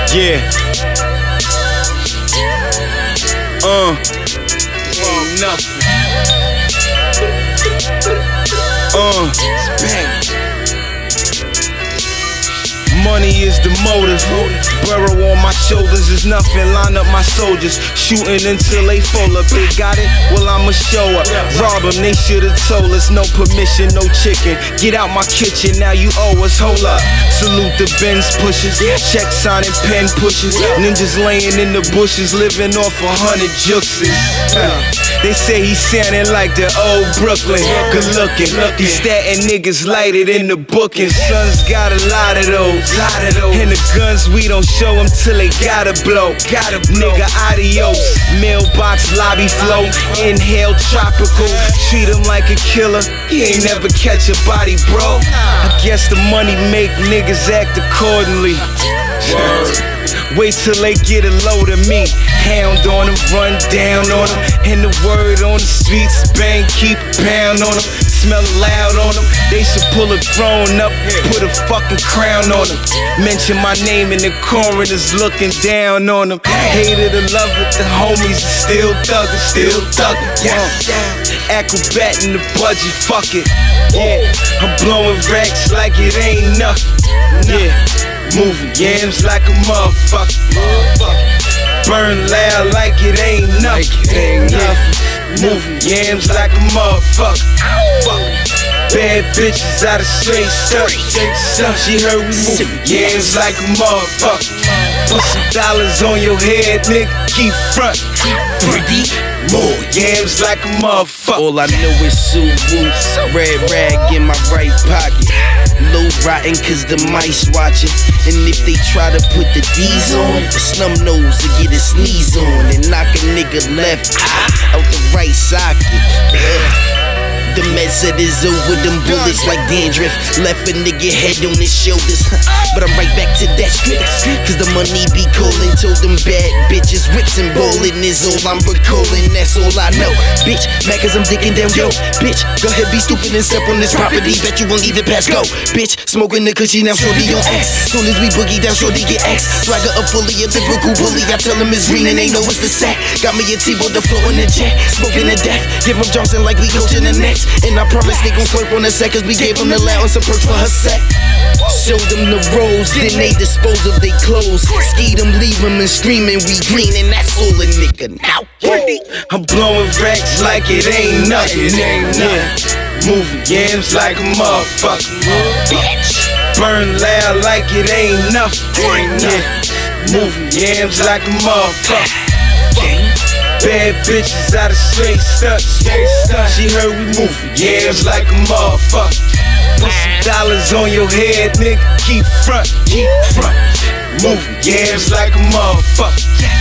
Yeah. Ain't nothing. Bang. Money is the motive. Burrow on my shoulders is nothing. Line up my soldiers, shooting until they fold up. They got it, well I'ma show up. Rob them, they should've told us. No permission, no chicken. Get out my kitchen, now you owe us. Hold up. Salute the Benz pushers, check signing pen pushers. Ninjas laying in the bushes, living off 100 juxes. They say he sounding like the old Brooklyn. Good looking, these statin niggas lighted in the bookings. Sons got a lot of those. And the guns we don't show them till they gotta blow. Nigga adios, mailbox lobby flow. Inhale tropical, treat him like a killer. He ain't never catch a body, bro. I guess the money make niggas act accordingly. Wait till they get a load of me. Hound on them, run down on them. And the word on the streets, bang, keep a pound on them. Smell loud on them. They should pull a throne up, put a fucking crown on them. Mention my name and the coroner's looking down on them. Hated or love it, the homies are still thuggin'. Acrobat in the budget, fuck it. Yeah, I'm blowing racks like it ain't nothing. Yeah, moving yams like a motherfucker. Burn loud like it ain't nothing. Moving yams like a motherfucker. Bad bitches out of straight stuff. She heard we moving yams like a motherfucker. Put some dollars on your head, nigga. Keep front. More yams like a motherfucker. All I know is Subaru, red rag in my right pocket. Low rotten cause the mice watching. And if they try to put the D's on, the snub nose to get his sneeze on and knock a nigga left eye out the right socket. The med said it's over, them bullets like dandruff. Left a nigga head on his shoulders. But I'm right back to that script, cause the money be calling. Told them bad bitches, whips and bowling is all I'm recalling. That's all I know. Bitch, mad cause I'm digging down, yo. Bitch, go ahead, be stupid and step on this property. Bet you won't leave it past go. Bitch, smoking the cushy, now shorty on X. Soon as we boogie down, shorty get X. Swagger up fully, a typical bully. I tell him it's green and they know it's the set. Got me a T-boat, the flow in the jet. Smoking to death, give him Johnson like we coaching the Nets. And I promise they gon' slurp on the set, cause we gave them the loud and some perks for her set. Showed them the roads, then they dispose of they clothes. Ski them, leave them and screaming we green, and that's all a nigga now. I'm blowing racks like it ain't nothing. Moving yams like a motherfucker. Burn loud like it ain't nothing. Moving yams like a motherfucker. Bad bitches out of straight stuff. She heard we moving yams like a motherfucker. Put some dollars on your head, nigga. Keep front. Moving yams like a motherfucker.